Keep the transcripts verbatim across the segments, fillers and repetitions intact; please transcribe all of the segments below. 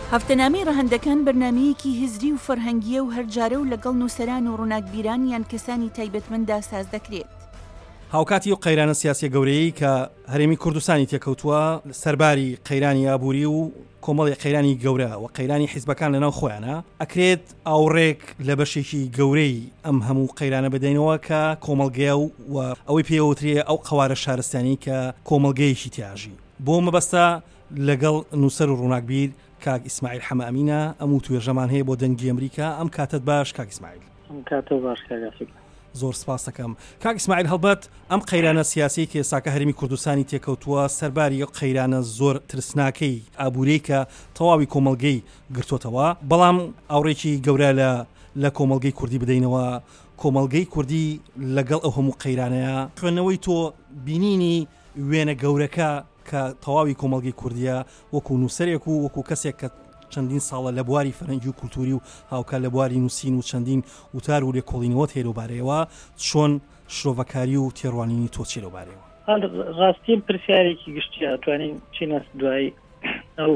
هەفتەنامەی ڕەهەندەکان بەرنامەیەکی هزری و فەرهەنگیە و هەرجارە و لەگەڵ نووسەران و ڕووناکبیران یان کەسانی تایبەتمەندا ساز دەکرێت. هاوکاتی و قەیرانە سیاسی گەورەی کە هەرێمی کوردستانی تێکەوتووە سەرباری قەیرانی ئابووری و کۆمەڵی قەیرانی گەورە و قەیرانی حیزبەکان لەناو خۆیانە ئەکرێت ئاوڕێک لە بەشێکی گەورەی ئەم هەموو قەیرانە بدەینەوە کە کۆمەڵگەیە و ئەوەی پێوترێ ئەو قەوارە شارستانی کە کۆمەڵگەیەکی تیاژی بۆ مەبەستە لەگەڵ نووسەر و ڕووناکبیر کاک ئیسماعیل حەمەئەمینە ئەم وتوێژەمان هەیە بۆ دەنگی ئەمریکا. ئەم کاتت باش کاک ئیسماعیل. ئەم کاتە باش کاگاسک. زۆر سپاس دەکەم. کاک ئیسماعیل هەڵبەت ئەم قەیرانە سیاسی کە ئێستاکە هەرێمی کوردستانی تێکەوتووە سەرباری قەیرانە زۆر ترسناکەی ئابوورەی کە تەواوی کۆمەڵگەی گرتوتەوە، بەڵام ئاوڕێکی گەورە لە لە کۆمەڵگەی کوردی بدەینەوە. کۆمەڵگەی کوردی لەگەڵ ئەو هەموو قەیرانەیە خوێندنەوەی تۆ بینینی وێنە گەورەکە کە تەواوی کۆمەڵگەی کوردیە وەکو نووسەرێک و وەکو کەسێک کە چەندین ساڵە لە بواری فەرهەنگی و کولتوری و هاوکە لە بواری نووسین و چەندین وتار و لێکۆڵینەوە هەیە لەوبارەیەوە، چۆن شرۆڤەکاری و تێڕوانینی تۆ چی لەوبارەیەوە؟ ڕاستین پرسیارێکی گشتیە توانین چینەس دوای ئەو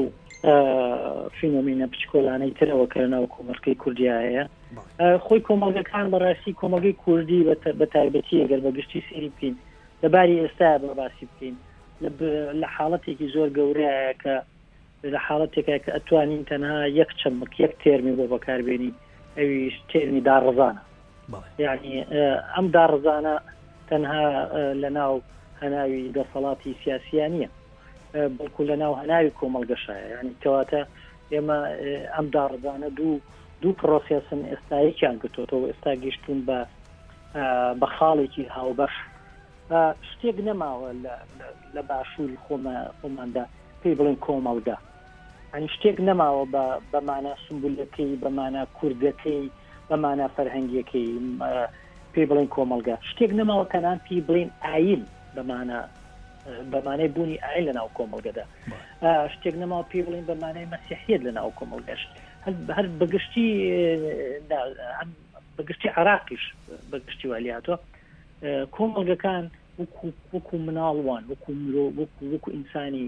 فینۆمینە پچکۆلانەی ترەوە کەرنەوە کۆمەڵگەی کوردیایە. خۆی کۆمەڵگەکان بەڕاستی کۆمەڵگەی کوردی بە تایبەتی ئەگەر بە گشتی سێری بکەین لەباری ئێستا بە باسی بکەین لە حاڵەتێکی زۆر گەورەیە کە لە حاڵەتێکە کە ئەتوانین تەنها یەک چەمک یەک تێرمی بۆ بەکاربێنی ئەویش تێرمی داڕزانە. یعنی ئەم داڕزانە تەنها لە ناو هەناوی دەسەڵاتی سیاسیان نییە، بەڵکو لە ناو هەناوی کۆمەڵگەشایە. یعنی کەواتە ئێمە ئەم داڕزانە دوو دوو پرۆسێسن ئێستایەکیان گرتوتەوە. ئێستا گەیشتون بە بە خاڵێکی هاوبەش. شتێک نەماوە لە باشووری خۆماندا پێی بڵێن کۆمەڵگە، ئەنی شتێک نەماوە بەمانە سمبولەکەی بەمانە کوردەکەی بەمانە فەرهەنگیەکەی پێی بڵێن کۆمەڵگە. شتێک نەماوە کەنان پێی بڵێن ئاین بەمانە بەمانەی بوونی ئاین لە ناو کۆمەڵگەدا. شتێک نەماوە پێی بڵێن بەمانەی مەسیحیەت لە ناو کۆمەڵگەش. هەر بەگشتی بەگشتی عراقیش بەگشتی والیاتۆ کۆمەڵگەکان وەکو مناڵوان وەکو وەکو وەکو ئینسانی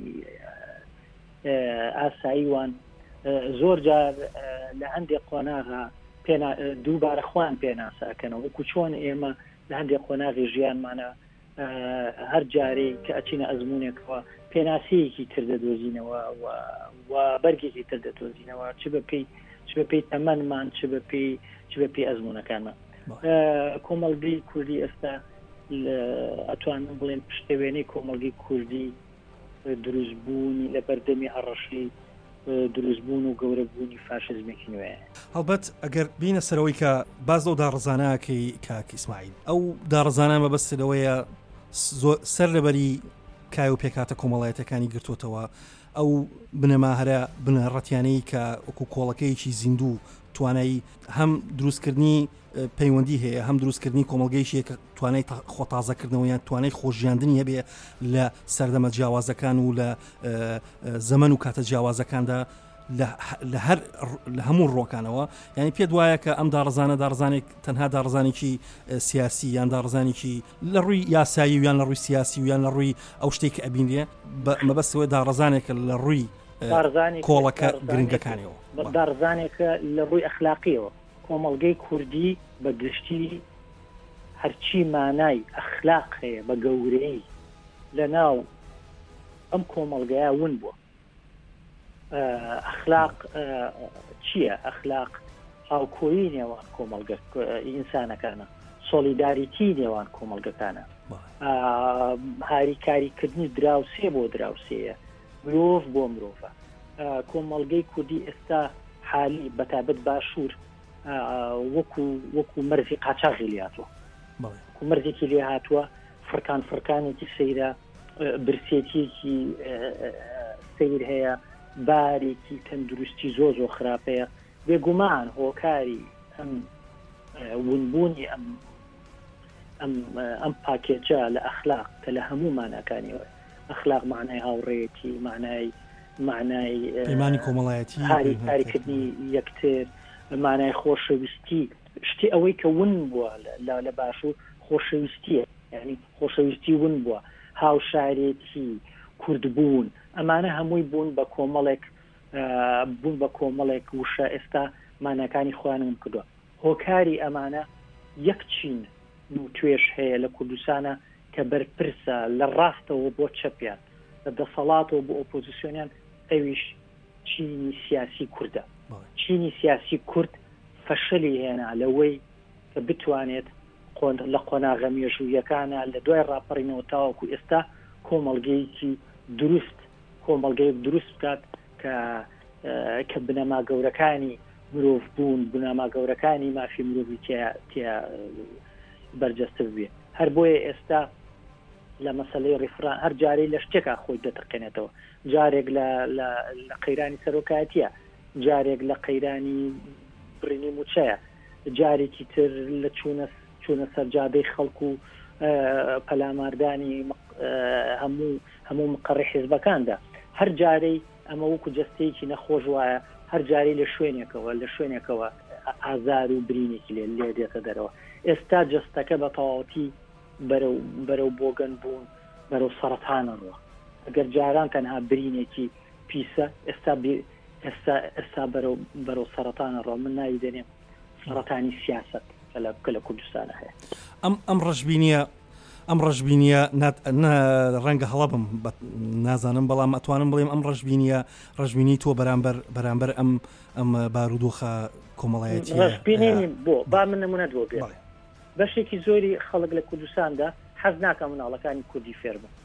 ئاساییوان زۆر جار لە هەندێک قۆناغا دووبارە خوان پێناساکەنەوە، وەکو چۆن ئێمە لە هەندێک قۆناغی ژیانمانە هەر جارەی کە ئەچینە ئەزمونێکەوە پێناسەیەکی تر دەدۆزینەوە و بەرگێکی تر دەدۆزینەوە، چ بە پێی چ بە پێی تەمەنمان چ بە پێی چ بە پێی ئەزمونەکانمان. کۆمەڵگەی کوردی ئێستا ئەتوانم بڵێن پشتەوێنەی کۆمەڵگەی کوردی دروستبوونی لە بەردەمی هەڕەشی دروستبوون و گەورەبوونی فاشزمێکی نوێیە. هەڵبەت ئەگەر بینە سەرەوەی کە باز ئەو داڕزانەکەی کاک ئیسماعیل، ئەو داڕزانە مەبەستەوەیە سەر لەبەری کای و پێکاتە کۆمەڵایەتەکانی گرتوتەوە، ئەو بنەماهرە بنەڕەتیانەی کە وەکو کۆڵەکەیەکی زیندوو توانایی هەم دروستکردنی پەیوەندی هەیە، هەم دروستکردنی کۆمەڵگەیشیە کە توانای خۆتازەکردنەوەیان توانای خۆشیاندنی هەبێ لە سەردەمە جیاوازەکان و لە زەمن و کاتە جیاوازەکاندا لە هەر لە هەموو ڕۆکانەوە. یعنی پێ وایە کە ئەم داڕزانە داڕزانێک تەنها داڕزانێکی سیاسی یان داڕزانێکی لە ڕووی یاسایی و یان لە ڕووی سیاسی و یان لە ڕووی ئەو شتێک ئەبینێ مەبەستەوەی داڕزانێکە لە ڕووی کۆڵەکە گرنگەکانیەوە، داڕزانێکە لە ڕووی ئەخلاقیەوە. کۆمەڵگەی کوردی بە گشتی هەرچی مانای ئەخلاق هەیە بە گەورەی لە ناو ئەم کۆمەڵگەیە ون بووە. ئەخلاق چییە؟ ئەخلاق هاوکۆیی نێوان کۆمەڵگە ئینسانەکانە، سۆلیداریتی نێوان کۆمەڵگەکانە، هاریکاریکردنی دراوسێ بۆ دراوسەیە، مرۆڤ بۆ مرۆڤە. کۆمەڵگەی کوردی ئێستا حالی بەتابەت باشوور وەکو وەکو مەرزی قاچاغی لێ هاتووە، وەکو مەرزێکی لێ هاتووە، فرکان فرکانێکی سەیرە، برسێتیەکی سەیر هەیە، بارێکی تەندروستی زۆ زۆ خراپەیە. بێگومان هۆکاری ئەم ونبوونی ئەم ئەم پاکێجە لە ئەخلاق کە لە هەموو ماناکانیەوە، ئەخلاق معنای هاوڕێیەتی، معنای معنای پەیمانی کۆمەڵایەتی، هاریکاریکردنی یەکتر، معنای خۆشەویستی. شتی ئەوەی کە ون بووە لە باشوور خۆشەویستیە، یعنی خۆشەویستی ون بووە، هاوشارێتی، کوردبوون، ئەمانە هەمووی بوون بە کۆمەڵێک بوون بە کۆمەڵێک وشە ئێستا مانەکانی خۆیانم کردووە هۆکاری ئەمانە یەک چین و توێش هەیە لە کوردستانە کە بەرپرسە لە ڕاستەوە بۆ چەپیان لە دەسەڵاتەوە بۆ ئۆپۆزیسیۆنیان ئەویش چینی سیاسی کووردە چینی سیاسی کورد فەشەلی هێنا لەوەی کە بتوانێت لە قۆناغە مێژوویەکانە لە دوای ڕاپەڕینەوە تاوەکو ئێستا کۆمەڵگەیەکی دروست کۆمەڵگەیەک دروست بکات کە کە بنەما گەورەکانی مرۆڤ بوون بنەما گەورەکانی مافی مرۆڤی تیا بەرجەستە بێ هەر بۆیە ئێستا لە مەسەلەی ڕیفران هەر جارەی لە شتێکا خۆی دەترقێنێتەوە جارێک لە قەیرانی سەرۆکایەتیە جارێک لە قەیرانی برینی موچەیە جارێکی تر لە چوونە چوونە سەرجادەی خەڵکو و پەلاماردانی هەموو هەموو مقڕی حیزبەکاندا هەر جارەی ئەمە وەکو جەستەیەکی نەخۆش وایە هەر جارەی لە شوێنێکەوە لە شوێنێکەوە ئازار و برینێکی لێ لێ دێتە دەرەوە ئێستا جەستەکە بە تەواوەتی بەرەو بەرەو بۆگەن بوون بەرەو سەرەتانەڕوە ئەگەر جاران تەنها برینێکی پیسە ئێستا ئێستا ئێستا بەرەو بەرەو سەرەتانەڕوە من ناوی دەنێم سەرەتانی سیاست کە لە کوردستانە هەیە ئەم ئەم ڕەشبینیە ئەم ڕەشبینیە ڕەنگە هەڵە بم نازانم بەڵام ئەتوانم بڵێم ئەم ڕەشبینیە ڕەشبینی تۆ بەرامبەر بەرامبەر ئەم ئەم بارودۆخە کۆمەڵایەتی ڕەشبینی بۆ با من نمونە دۆ بێ بەشێکی زۆری خەڵک لە کوردستاندا حەز ناکەم مناڵەکانی کوردی فێر بن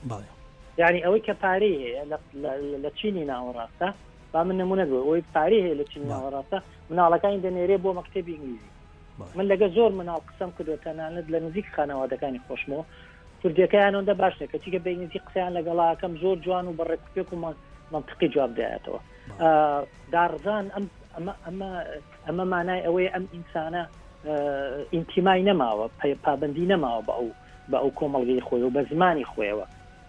یعنی ئەوەی کە پارەی هەیە لە چینی ناوەڕاستە با من نمونە دۆ ئەوەی پارەی هەیە لە چینی ناوەڕاستە مناڵەکانی دەنێرێ بۆ مەکتەبی ئینگلیزی من لەگە زۆر مناڵ قسەم کردو تەنانەت لە نزیک خانەوادەکانی خۆشمەوە کوردیەکەیانەوەدا باشە کەچیکە بە ئینگلیزی قسەیان لەگەڵاکەم زۆر جوان و بەڕێکوپێک و منطقی جواب دایەتەوە دارزان ئەمە مانای ئەوەیە ئەم ئینسانە ئینتیمای نەماوە پابندی نەماوە بە ئەو بە ئەو کۆمەڵگەی خۆی و بە زمانی خۆیەوە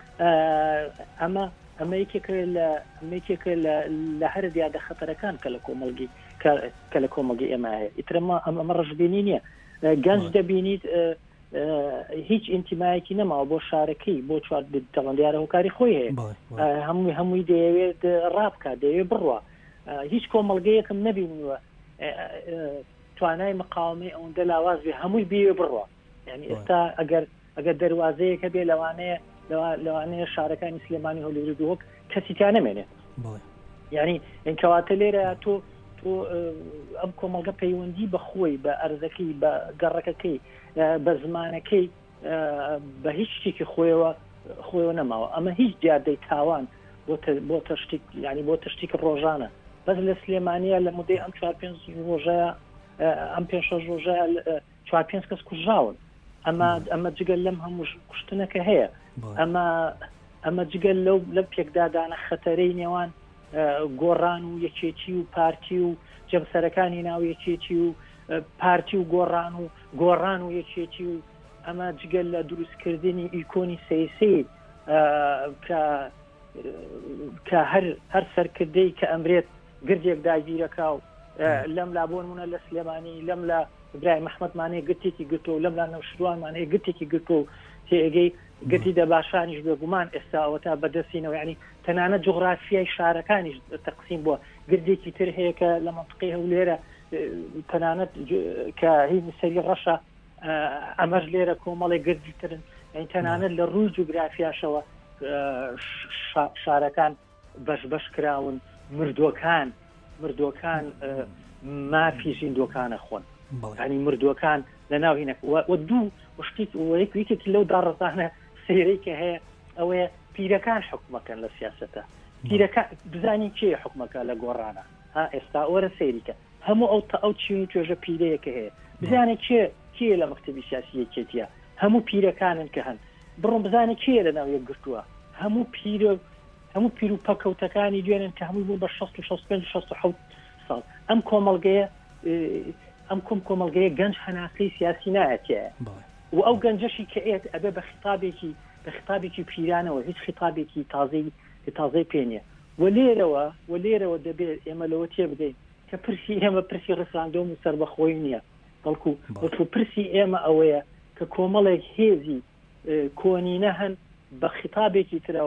ئەمە ئەمە یەکێکە لە هەر دیادە خەتەرەکان کە لە کۆمەڵگی کە لە کۆمەڵگی ئێمە هەیە ئیترەمە ئەمە ڕەشبینی نییە گەنج دەبینیت هیچ ئینتیمایەکی نەماوە بۆ شارەکەی بۆ چوار دەڵندیارە هۆکاری خۆی هەیە هەمووی هەمووی دەیەوێت ڕابکە دەیەوێت بڕوە هیچ کۆمەڵگەیەکم نەبینیوە توانای مقاومەی ئەوەندە لاواز بێ هەمووی بێ بڕوە یعنی ئێستا ئەگەر ئەگەر دەواازەیەکە بێ لەوانەیە لەوانەیە شارەکانی سلێمانی هەولێری دووەک کەسیتیان نامێنێت یعنی ئەنکەواتە لێرە تۆ تۆ ئەم کۆمەڵگە پەیوەندی بە خۆی بە ئەرزەکەی بە گەڕەکەکەی بە زمانەکەی بە هیچ شتێکی خۆیەوە خۆیەوە نەماوە ئەمە هیچ دیادەی تاوان بۆ تشتێک ینی بۆ تشتێک ڕۆژانە بەس لە سلێمانیە لە مودەی ئەم چوار پێنج ڕۆژەیە ئەم پێ شەش ڕۆژەیە چوار پێنج کەس کوژراون ئەمە ئەمە جگەل لەم هەموو کوشتنەکە هەیە ئەمە ئەمە جگەل لەو لەم پێکدادانە خەتەرەی نێوان گۆڕان و یەکێتی و پارتی و جەمسەرەکانی ناو یەکێتی و پارتی و گۆڕان و گۆڕان و یەکێتی و ئەمە جگەل لە دروستکردنی ئیکۆنی سەیسی کە هەر سەرکردەی کە ئەمرێت گردێک داگیرەکە و لەم لا بۆنمونە لە سلێمانی لەم لە برای مححمەدمانەیە گرتێکی گرتو و لەم لا نەوشروانمانەیە گرتێکی گرتو و تێگەی گرتی دەباشانیش بێگومان ئێستاوە تا بەدەستینەوە ینی تەنانە جغرافیای شارەکانیش تەقسیم بووە گردێکی تر هەیە کە لە منطقەی هەولێرە تەنانەت کە هی سەری ڕەشە ئەمەش لێرە کۆمەڵی گردی ترن ئەین تەنانەت لە ڕووی جوگرافیاشەوە شارەکان بەش بەش کراون مردوەکان مردوەکان مافی ژیندۆکانە خۆن ینی مردوەکان لە ناو هینەک و دوو شتێک وەیەکێک لەو داڕزانە سەیرەی کە هەیە ئەوەیە پیرەکان حکومەکەن لە سیاسەتە پیرەکە بزانی کێ حکومەکە لە گۆڕانە ها ئێستا ئۆرە سەیریکە هەموو ئەو تا ئەو چین و توێژە پیرەیەکە هەیە بزانێ کێ کێ لە مەکتەبی سیاسی یەکێتیە هەموو پیرەکانن کە هەن بڕۆم بزانێ کێ لە ناو یەک گرتووە هەموو پیرە هەموو پیر و پەکەوتەکانی دوێنن کە هەموو بوو بە شەست و شەست و پێنج شەست و حەوت ساڵ ئەم کۆمەڵگەیە ئەم کۆم کۆمەڵگەیە گەنج هەناسەی سیاسی نایەتەیە و ئەو گەنجەشی کە ئێت ئەبێ بە خیتابێکی بە خیتابێکی پیرانەوە هیچ خیتابێکی تازەی تازەی پێنیە و لێرەوە و لێرەوە دەبێت ئێمە لەوە تێ بدەین کە پرسی ئێمە پرسی ڕساندۆم و سەربەخۆی نییە بەڵکو بەڵکو پرسی ئێمە ئەوەیە کە کۆمەڵێک هێزی کۆنینە هەن بە خیتابێکی ترەوە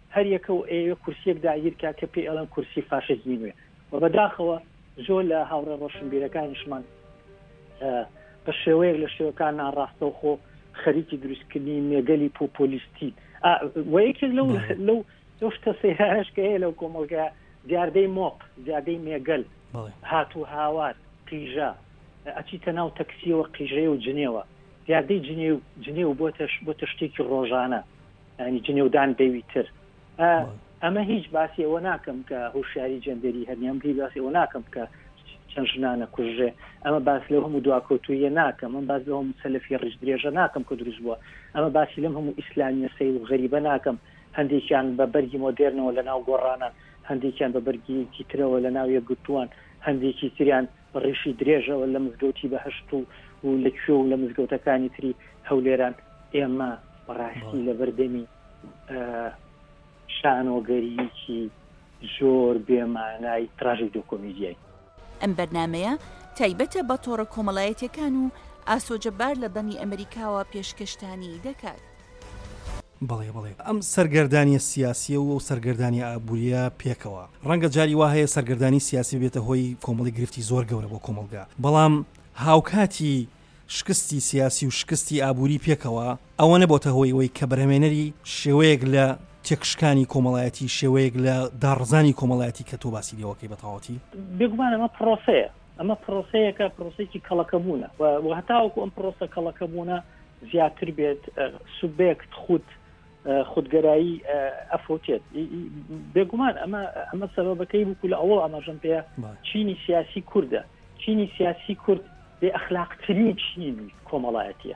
هەر یەکە و ئێوە کورسیەک داگیرکە کە پێ ئەڵەن کورسی فاشیزمی نوێ و بەداخەوە زۆر لە هاوڕێ ڕۆشنبیرەکانیشمان بە شێوەیەک لە شێوەکان ناڕاستەوە خۆ خەریکی دروستکردنی مێگەلی پۆپۆلیستی وەیەکێک لەو لەو لەو شتە سەیرانەش کە هەیە لەو کۆمەڵگە دیاردەی مۆپ دیاردەی مێگەل هاتوو هاوار قیژە ئەچیتە ناو تەکسیەوە قیژەیە و جنێوە دیاردەی جنێ و جنێ و بۆتە شتێکی ڕۆژانە ینی جنێودان دەویتر ئەمە هیچ باسی ئەوە ناکەم کە هوشیاری جەندەری هەرنیام دی باسی ئەوە ناکەم کە چەند ژنانە کوژێ ئەمە باس لەو هەموو دواکەوتویە ناکەم من باس لە هەموو سەلەفی ڕژ درێژە ناکەم کە دروست بووە ئەمە باسی لەم هەموو ئیسلامیە سەی و غەریبە ناکەم هەندێکیان بە بەرگی مۆدێرنەوە لە ناو گۆڕانان هەندێکیان بە بەرگیکی ترەوە لە ناو یەکگرتووان هەندێکی تریان بە ڕێشی درێژەوە لە مزگەوتی بەهشت و و لەکوێ و لە مزگەوتەکانی تری هەولێران ئێمە بەڕاستی لە بەردەمی شانۆگەریکی زۆر بێمانای تراژێدی و کۆمیدیای ئەم بەرنامەیە تایبەتە بە تۆڕە کۆمەڵایەتیەکان و ئاسۆجەبار لە دەمی ئەمریکاوە پێشکەشتانی دەکات. بەڵێ بڵێ ئەم سەرگەردانی سیاسیە و سەرگەردانی ئابوووریە پێکەوە ڕەنگە جاری وا هەیە سەرگەردانی سیاسی بێتە هۆی کۆمەڵی گرفتی زۆر گەورە بۆ کۆمەلگا بەڵام هاوکاتی شکستی سیاسی و شکستی ئابووری پێکەوە ئەوە نەبۆتە هۆی ئەوەی کە بەرهەمێنەری شێوەیەک لە تێکشکانی کۆمەڵایەتی شێوەیە لە داڕزانی کۆمەڵایەتی کە تۆ باسی لێوەکەی بەتەواوەتی بێگومان ئەمە پرۆسەیە ئەمە پرۆسەیەکە پرۆسەیەکی کەڵەکەبوونە و هەتاوەکو ئەم پرۆسە کەڵەکەبوونە زیاتر بێت سوبێکت خود خودگەرایی ئەفۆتێت بێگومان ئەمە ئەمە سەبەبەکەی بوو لە ئەوڵ ئەمەژەم پێ چینی سیاسی کووردە چینی سیاسی کورد بێ ئەخلاقترین چینی کۆمەڵایەتیە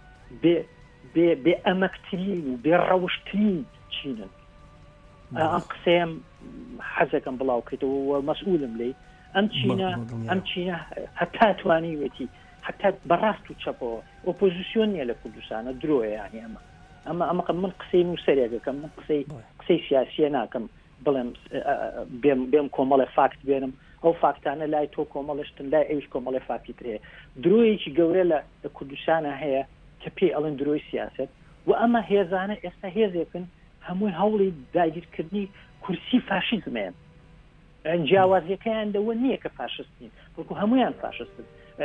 بێ بێ ئەمەکترین و بێ ڕەوشترین چینن ئەم قسەم حەزەکەم بڵاوکەیتەوە مەسئولم لێ ئەم چینە ئەم چینە هەتا توانیوێتی حتا بەڕاست و چەپەوە ئۆپۆزیسیۆن نیە لە کوردستانە درۆیە یانی ئەمە ئەمە ئەمە من قسەی نووسەرێکەکەم من قسەی قسەی سیاسیە ناکەم بڵێم بێم کۆمەڵی فاکت بێنم ئەو فاکتانە لای تۆ کۆمەڵشتن لای ئەوش کۆمەڵی فاکتی ترەیە درۆیەکی گەورە لە کوردستانە هەیە کە پێی ئەڵێن درۆی سیاست و ئەمە هێزانە ئێستا هێزێکن هەمووی هەوڵی داگیرکردنی کورسی فاشیزمێن جیاوازیەکەیان دەوە نییە کە فاشستین وەکو هەمویان فاشستن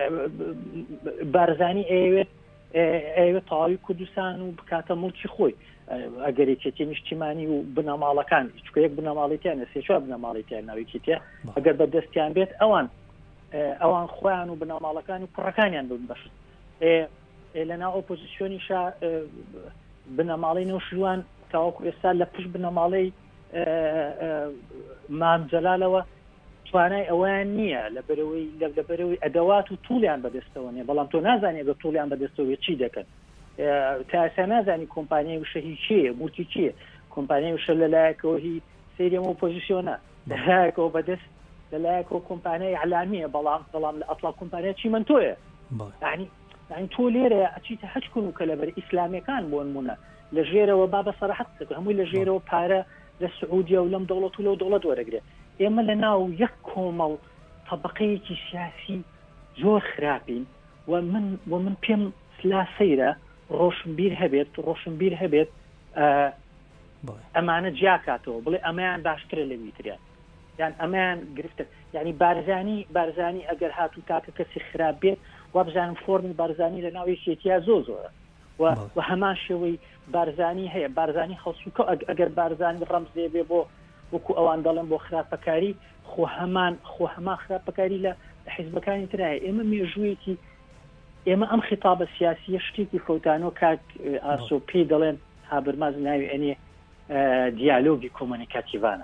بارزانی ئەوێت ئەوێت تەواوی کوردستان و بکاتە مڵکی خۆی ئەگەرێکێتی نیشتیمانی و بنەماڵەکان چکە یەک بنەماڵێتیانە سێچوار بنەماڵێتیان ناویکیتە ئەگەر بە دەستیان بێت ئەوان ئەوان خۆیان و بنەماڵەکان و کوڕەکانیان بن بەشت لەناو ئۆپۆزیسیۆنیشا بنەماڵی نەوشروان تاوەکو ئێستا لە پشت بنەماڵەی مامجەلالەوە توانای ئەویان نییە لە بەرەوەی لە بەرەوەی ئەدەوات و توولیان بەدەستەوە نیە بەڵام تۆ نازانێت بە توولیان بەدەستەوە چی دەکەن تاسا نازانی کۆمپانیای وشە هی چیە موتی چییە کۆمپانیای وشە لەلایەکەوە هی سێریەم ئۆپۆزیسیۆنە لەلایەکەوە بەدەست لەلایەکەوە کۆمپانیای علامیە بەڵام بەڵام لە ئەسڵا کۆمپانیا چی من تۆیە ینی ینی تۆ لێرە ئەچیتە هەچ کون و کە لەبەر ئیسلامیەکان بۆ نمونە لە ژێرەوە با بە سەراحەت دەکە هەمووی لە ژێرەوە پارە لە سعودیە و لەم دەوڵەت و لەو دەوڵەت وەرەگرێت ئێمە لە ناو یەک کۆمەڵ طبقەیەکی سیاسی زۆر خراپین و من و من پێم لا سەیرە ڕۆشنبیر هەبێت ڕۆشنبیر هەبێت ئەمانە جیاکاتەوە بڵێ ئەمەیان باشترە لە ویتریان یان ئەمەیان گرفتە یعنی بارزانی بارزانی ئەگەر هاتوو تاکە کەسی خراپ بێت وا بزانم فۆرمی بارزانی لە ناو یەکێتیا زۆ زۆرە و هەمان شێوەی بارزانی هەیە بارزانی خەڵسوکە ئەگەر بارزانی ڕەمز دێ بێ بۆ وەکو ئەوان دەڵێن بۆ خراپەکاری خۆ هەمان خۆ هەمان خراپەکاری لە حیزبەکانی ترایە ئێمە مێژوویەکی ئێمە ئەم خیتابە سیاسیە شتێکی فەوتانەوە کاک ئاسۆ پێی دەڵێن هابرماز ناوی ئەنێ دیالۆگی کۆمۆنیکاتیڤانە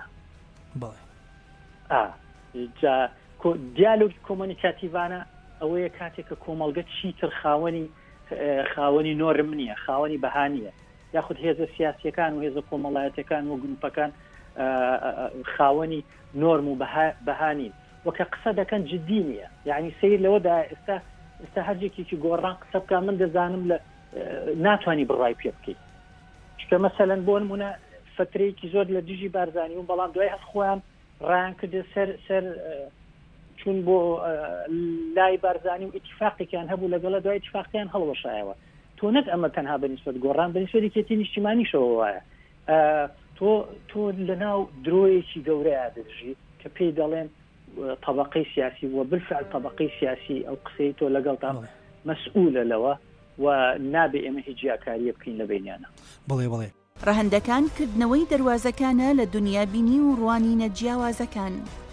دیالۆگی کۆمۆنیکاتیڤانە ئەوەیە کاتێک کە کۆمەڵگە چیتر خاوەنی خاوەنی نۆرم نییە خاوەنی بەهانیە یاخود هێزە سیاسیەکان و هێزە کۆمەڵایەتەکان و گروپەکان خاوەنی نۆرم و بەهانین وەکە قسە دەکەن جدی نییە یعنی سیر لەوەدا ئێستا ئێستا هەرجێکێکی گۆڕان قسە بکە من دەزانم لە ناتوانانی بڕای پێ بکەیت چکە مەسەلەن بۆ نمونە فترەیەکی زۆر لە دژی بارزانی و بەڵام دوای هەست خۆیان ڕایان کردە سەر سەر چون بۆ لای بارزانی و ئیتیفاقێکیان هەبوو لەگەڵە دوای ئیتیفاقیان هەڵوەشایەوە تۆ نەک ئەمە تەنها بەنسبەت گۆڕان بەنسبەتی کێتی نیشتیمانیشەوە وایە تۆ تۆ لەناو درۆیەکی گەورەیە دەژی کە پێی دەڵێن طبقەی سیاسی و بالفعل طبقەی سیاسی ئەو قسەی تۆ لەگەڵتا مەسئولە لەوە و نابێ ئێمە هیچ جیاکاریە بکەین لە بینیانە. بڵێ بڵێ ڕەهەندەکان کردنەوەی دەواازەکانە لە دنیابینی و ڕوانینە جیاوازەکان.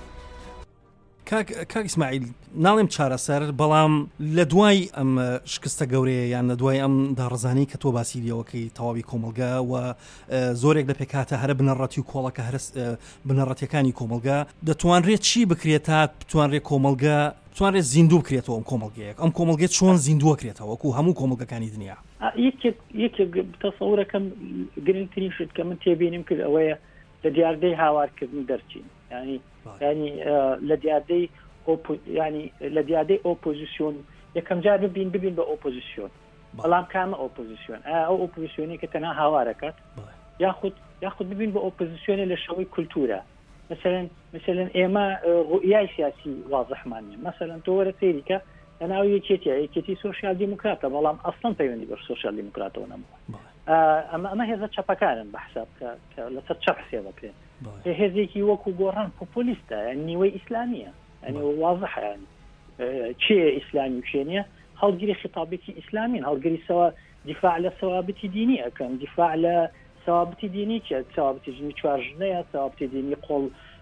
کاک ئیسماعیل ناڵێم چارەسەر بەڵام لە دوای ئەم شکستە گەورەیە یان لە دوای ئەم داڕزانی کە تۆ باسی دیەوەکەی تەواوی کۆمەلگا و زۆرێک لە پێکاتە هەرە بنەڕەتی و کۆڵەکە هەر بنەڕەتیەکانی کۆمەلگا دەتوانرێت چی بکرێت تا بتوانرێت کۆمەلگا بتوانرێت زیندوو بکرێتەوە ئەم کۆمەلگەیەک ئەم کۆمەلگێت چۆن زیندووەکرێتەوە وەکو هەموو کۆمەلگەکانی دنیا. یەکێک تەسەورەکەم گرنگترین شت کە من تێبینیم کرد ئەوەیە لە دیاردەی هاوارکردن دەرچین ینی ینی لە دیاردەی ینی لە دیاردەی ئۆپۆزیسیۆن یەکەم جار ببین ببین بە ئۆپۆزیسیۆن بەڵام کامە ئۆپۆزیسیۆن ئەو ئۆپۆزیسیۆنی کە تەنها هاوارەکەت یاخود یاخود ببین بە ئۆپۆزیسیۆنی لە شەوەی کولتورە مثلەن مثلەن ئێمە ڕوئیای سیاسی وازەحمانە مثلەن تۆ وەرە سەیریکە لەناو یەکێتی یەکێتی سۆشیال دیموکراتە بەڵام ئەسڵەن پەیوەندی بە سۆشیال دیموکراتەوە نەبووە ئەمە ئەمە هێزە چەپەکانن بە حساب کە لەسەر چەپ حسێبە پێن هێزێکی وەکو گۆڕان پۆپۆلیستە نیوەی ئیسلامیە ئەنی وازەحە ینی چێ ئیسلامی و چێ نییە هەڵگیری خطابێکی ئیسلامین هەڵگیری سەوا دیفاع لە سەوابتی دینی ئەەکەن دیفاع لە سەوابتی دینی کە سەوابتی دینی چوارژنەیە سەوابتی دینی قۆڵ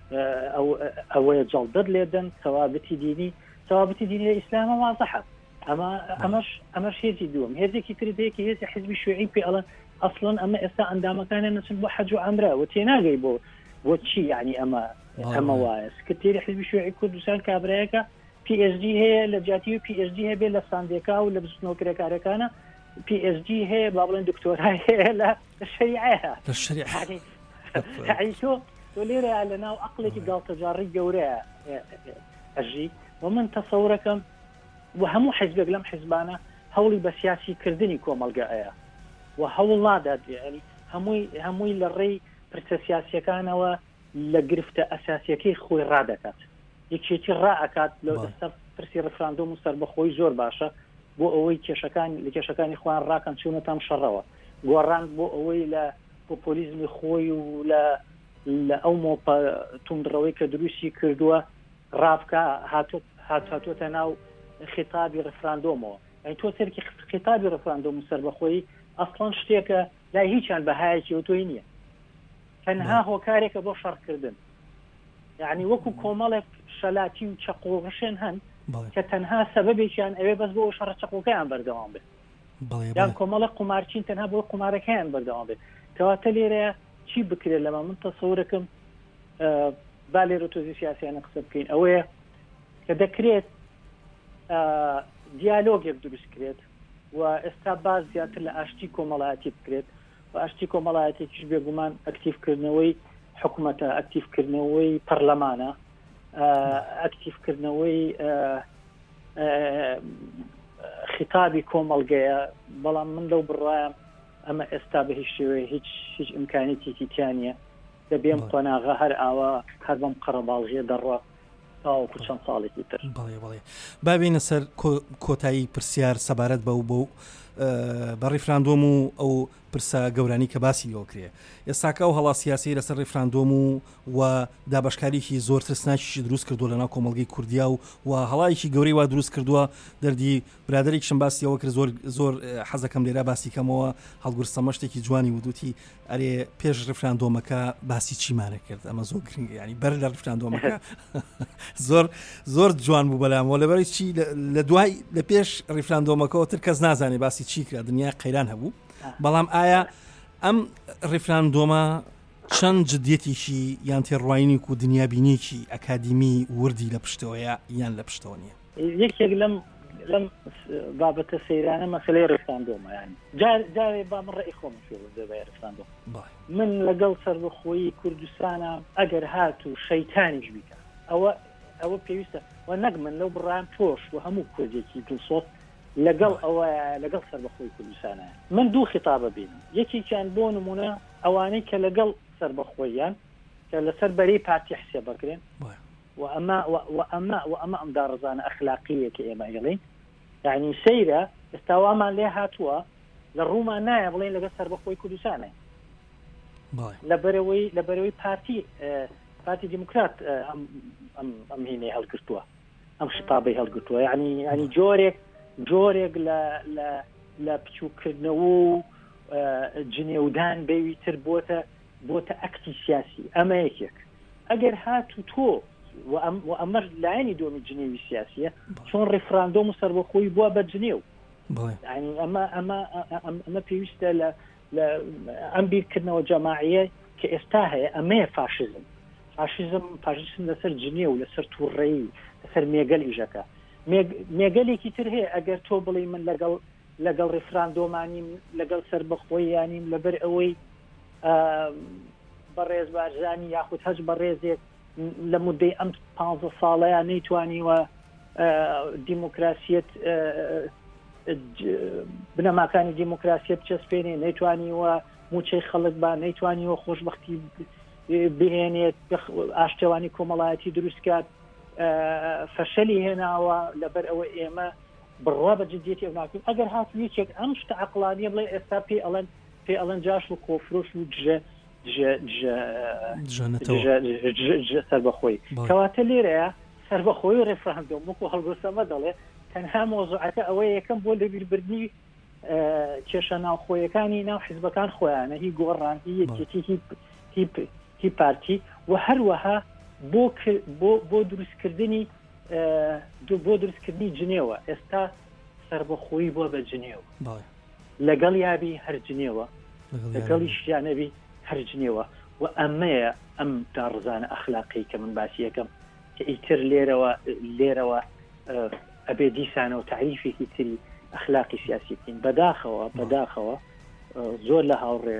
ئەوەیە جەڵدەر لێدەن سەوابتی دینی سەوابتی دینی لە ئیسلامە وازەحە ئەمە ئەمەش ئەمەش هێزی دووەم هێزێکی تردەیەکی هێزی حیزبی شوێعی پێ ئەڵەن ئەسڵەن ئەمە ئێستا ئەندامەکانە نەچن بۆ حەج و عەمرە و تێناگەی بۆ بۆ چی یعنی ئەمە ئەمە وایە سکرتێری حیزبی شوێعی کوردستان کابرایەکە پی ئێچ دی هەیە لە جاتی و پی ئێچ دی هەیە بێ لە ساندێکا و لە بزنەوە کرێکارەکانە پی ئێچ دی هەیە با بڵێن دکتۆرای هەیە لە شەریعەیە لە شەریعە یعنی تۆ تۆ لێرە لە ناو عەقڵێکی گاڵتەجاڕی گەورەیە ئەژی و من تەسەورەکەم و هەموو حیزبێک لەم حیزبانە هەوڵی بە سیاسیکردنی کۆمەلگایە و هەوڵ نادات ینی هەمووی هەمووی لە ڕێی پرسە سیاسیەکانەوە لە گرفتە ئەساسیەکەی خۆی ڕادەکات یەکێتی ڕائکات لە ئێستا پرسی ڕفراندۆم و سەربەخۆی زۆر باشە بۆ ئەوەی کێشەکان لە کێشەکانی خۆیان ڕاکەن چوونە تام شەڕەوە گۆڕان بۆ ئەوەی لە پۆپۆلیزمی خۆی و لە لە ئەو مۆپە توندڕەوەی کە دروستی کردووە ڕابکە هاتوۆتە ناو خطابی ڕفراندۆمەوە ئەی تۆ سەرکی خطابی ڕفراندۆم و سەربەخۆی ئەسڵەن شتێکە لای هیچیان بەهایەکی ئۆتۆی نییە تەنها هۆکارێکە بۆ شەڕکردن یعنی وەکو کۆمەڵێک شەلاتی و چەقۆڕشێن هەن کە تەنها سەبەبێکیان ئەوێ بەس بۆ شەڕە چەقۆکەیان بەردەوام بێت یان کۆمەڵە قومارچین تەنها بۆ قومارەکەیان بەردەوام بێت کەواتە لێرەیە چی بکرێت لەمە من تەسەورەکەم با لێرە تۆزی سیاسیانە قسە بکەین ئەوەیە کە دەکرێت دیالۆگێک دروست کرێت و ئێستا باز زیاتر لە ئاشتی کۆمەڵایەتی بکرێت و ئاشتی کۆمەڵایەتێکیش بێگومان ئەکتیڤکردنەوەی حکوومەتە ئەکتیڤکردنەوەی پەرلەمانە ئەکتیڤکردنەوەی خیتابی کۆمەڵگەیە بەڵام من لەو بڕوایم ئەمە ئێستا بە هیچ شێوەیە هیچ هیچ ئیمکانێتێکی تیانە دەبێم قۆناغا هەر ئاوا هەر بەم قەڕەباڵغیە دەڕوە تاوەکو چەند ساڵێکی تر بەڵێ بەڵێ بابێنە سەر کۆتایی پرسیار سەبارەت بە و بۆ بە ڕیفراندۆم و ئەو پرسە گەورانی کە باسی لەوە کرێ ئێستاکە ئەو هەڵا سیاسی لەسەر ڕیفراندۆم و و دابشکاریکی زۆر ترسناکیشی دروست کردو لەناو کۆمەڵگەی کوردیا و و هەڵایکی گەورەی وا دروست کردووە دەردی برادێکیشم باسیەوە کرد زۆر زۆر حەزەکەم لێرە باسی کەمەوە هەڵگورستەمە شتێکی جوانی ودوتی ئەرێ پێش ڕیفراندۆمەکە باسی چیمانە کرد ئەمە زۆر گرنگە ینی بەر لە ڕیفراندۆمەکە زۆر زۆر جوان بوو بەلامەوە لەبەری چی لە دوای لە پێش ڕیفراندۆمەکەەوە تر کەس نازانێ باسی چی کرا دنیا قەیران هەبوو بەڵام ئایا ئەم ڕیفراندۆمە چەند جدیەتیشی یان تێڕواینی و دنیابینێکی ئەکادیمی وردی لە پشتەوەیە یان لە پشتەوە نییە یەکێک لەم لەم بابەتە سەیرانە مەسەلەی ڕیفراندۆمە یانی جارێ با من ڕێی خۆم دەبێت ڕیفراندۆم من لەگەڵ سەربەخۆیی کوردستانە ئەگەر هات و شەیتانیش بیکە ئەوە ئەوە پێویستە و نەک من لەو بڕام تۆش و هەموو کوردێکی دڵسۆت لەگەڵ ئەوە لەگەڵ سەربەخۆی کوردستانە من دوو خیتابە بینم یەکێکیان بۆ نمونە ئەوانەی کە لەگەڵ سەربەخۆیان کە لەسەر بەرەی پارتی حسێب بکرێن و ئەمە و ئەمە و ئەمە ئەم داڕزانە ئەخلاقیە کە ئێمە گەڵین یعنی سەیرە ئێستا وامان لێ هاتووە لە ڕوومان نایە بڵێن لەگەڵ سەربەخۆی کوردستانە لەبەرەوەی لەبەرەوەی پارتی پارتی دیموکرات ئەم هینەی هەڵگرتووە ئەم شتابەی هەڵگرتووە یعنی ینی جۆرێک جۆرێک لە لە بچووکردنەوە و جنێودان بێویتر بۆتە بۆتە ئەکتی سیاسی ئەمە یەکێک ئەگەر هات و تۆ و ئەمەر لایەنی دۆمی جنێوی سیاسیە چۆن ڕێفراندۆم و سەربەخۆی بووە بە جنێو ئەمە ئەمە ئەمە پێویستە لە ئەم بیرکردنەوە جەماعیە کە ئێستا هەیە ئەمەیە فاشیزم فاشیزم فاشیزم لەسەر جنێ و لەسەر تووڕێی لەسەر مێگەل ئیژەکە مێگەلێکی تر هەیە ئەگەر تۆ بڵێ من لەگەڵ لەگەڵ ڕێفراندۆمانیم لەگەڵ سەربەخۆی یانیم لەبەر ئەوەی بەڕێز بارزانی یاخود هەج بەڕێزێک لە مودەی ئەم پانزە ساڵەیە نەیتوانیوە دیموکراسیەت بنەماکانی دیموکراسیە بچەسپێنێ نەیتوانیوە موچەی خەڵک بە نەیتوانیوە خۆشبەختی بهێنێت ئاشتێوانی کۆمەڵایەتی دروستکات فەشەلی هێناوە لەبەر ئەوە ئێمە بڕوا بە جددیەتی ئەو ناکەین ئەگەر هات یەکێک ئەم شتە عەقڵانیە بڵێ ئێستا پێ ئەڵەن پێ ئەڵەن جاش و کۆفرۆش و دژە سەربەخۆی کەواتە لێرەیە سەربەخۆی و ڕێفراندۆم وەکو هەڵگرتەمە دەڵێ تەنها مۆزوعەکە ئەوەیە یەکەم بۆ لەبیربردنی کێشە ناوخۆیەکانی ناو حیزبەکان خۆیانە هی گۆڕان هی یەکێتی هی پارتی و هەروەها بۆ بۆ دروستکردنی بۆ دروستکردنی جنێوە ئێستا سەربەخۆی بۆ بە جنێوە لەگەڵ یابی هەر جنێوە لەگەڵی شیانەبی هەر جنێوە و ئەمەیە ئەم داڕزانە ئەخلاقی کە من باسی یەکەم کە ئیتر لێرەوە لێرەوە ئەبێ دیسانە و تعریفێکی تری ئەخلاقی سیاسیتین بەداخەوە بەداخەوە زۆر لە هاوڕێ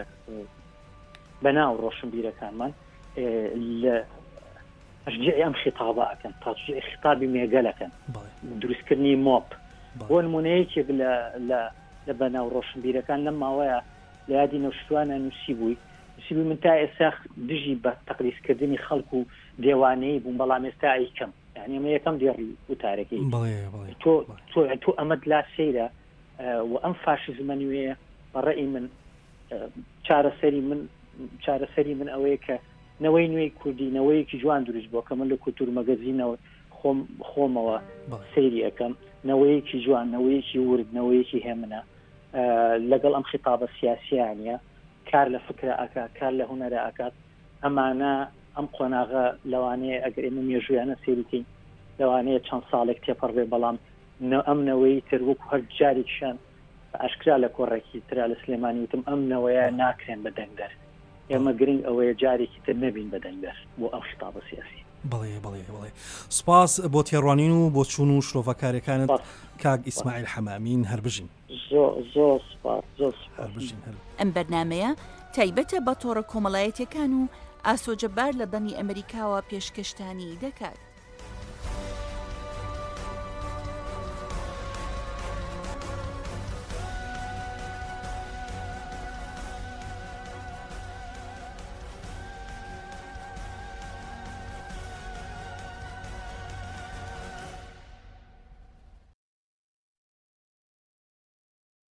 بەناو ڕۆشنبیرەکانمان لە تشجيع ئەم خطابە ئەکەن تشجيع خطابی مێگەلەکەن دروستکردنی مۆپ بۆ نمونەیەکێک لە لە بەناو ڕۆشنبیرەکان لەم ماوەیە لە یادی نەوشتوانە نووسی بووی نووسی بووی من تا ئێستا دژی بە تەقلیدکردنی خەڵک و دێوانەی بووم بەڵام ئێستا ئەیکەم یعنی ئەمە یەکەم دێڕی وتارەکەی تۆ تۆ ئەمەد لا سەیرە و ئەم فاشیزمە نوێیە بەڕێی من چارەسەری من چارەسەری من ئەوەیە کە نەوەی نوێی کوردی نەوەیەکی جوان دروست بووە کە من لە کولتور مەگەزینەوە خۆم خۆمەوە سەیری ئەەکەم نەوەیەکی جوان نەوەیەکی ورد نەوەیەکی هێمنە لەگەڵ ئەم خطابە سیاسیانە کار لە فکرە ئەکات کار لە هونەرە ئەکات ئەمانە ئەم قۆناغە لەوانەیە ئەگەر ئێمە مێژویانە سێریکەین لەوانەیە چەند ساڵێک تێپەڕێ بەڵام ئەم نەوەی تر وەکو هەر جارێکشان ئاشکرا لە کۆڕێکی ترا لە سلێمانی وتم ئەم نەوەیە ناکرێن بە دەنگدەر ئێمە گرنگ ئەوەیە جارێکی تر نەبین بە دەنگدەر بۆ ئەم خطابە سیاسی بەڵێ بەڵێ بڵێ سپاس بۆ تێڕوانین و بۆ چوون و شرۆڤەکارەکانت کاک ئیسماعیل حەمامین هەربژین زۆر سپاس زۆر هەربژین ئەم بەرنامەیە تایبەتە بە تۆڕە کۆمەڵایەتیەکان و ئاسۆجەبار لە دەنی ئەمریکاوە پێشکەشتانی دەکات.